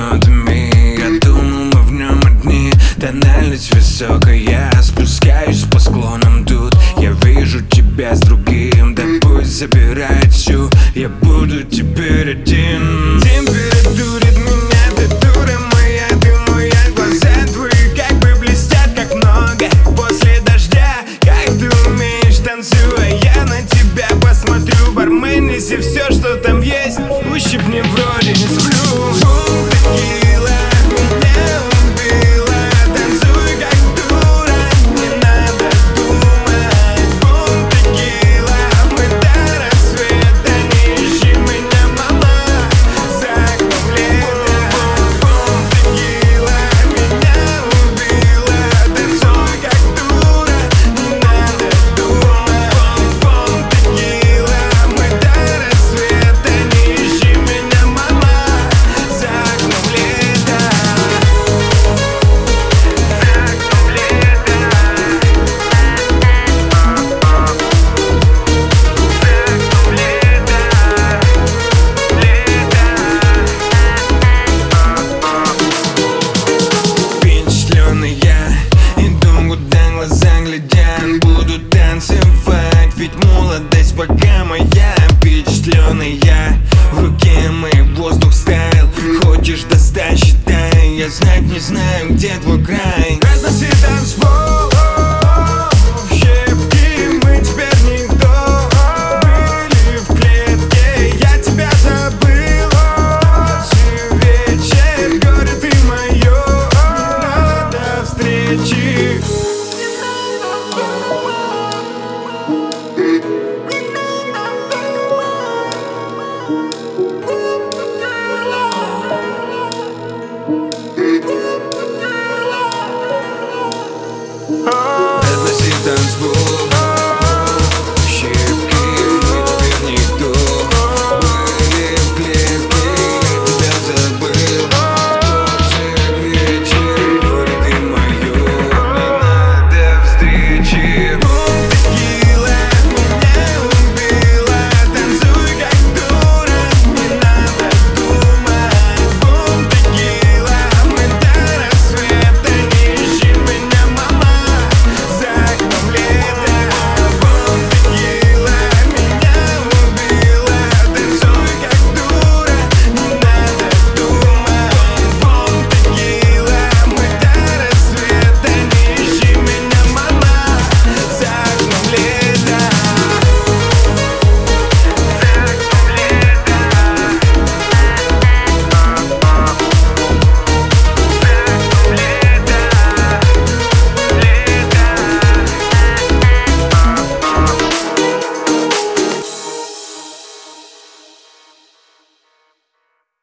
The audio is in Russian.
нотами. Я думал, мы в нем одни. Тональность высокая, спускаюсь по склонам тут. Я вижу тебя с другим, да пусть забирает всю. Я буду теперь один. Температурит меня, ты дура моя, ты моя. Глаза твои как бы блестят, как много после дождя. Как ты умеешь, танцуя, я на тебя посмотрю. Бармен, неси все, что там есть, ущипни, вроде не сплю. Бум, текила, меня убила. Танцуй как дура, не надо думать. Бум, текила, мы до рассвета. Не ищи меня, мама, за окном лета. Бум, текила, меня убила. Танцуй как дура, не надо думать. Бум, текила, мы до рассвета. Не ищи меня, мама, за окном лета. Впечатленный я иду, куда глаза глядят. Буду танцевать, ведь молодость пока моя. Впечатленный я, в руке мой воздух стайл. Хочешь достать, считай, я знать не знаю, где твой край. Разноси танцпол.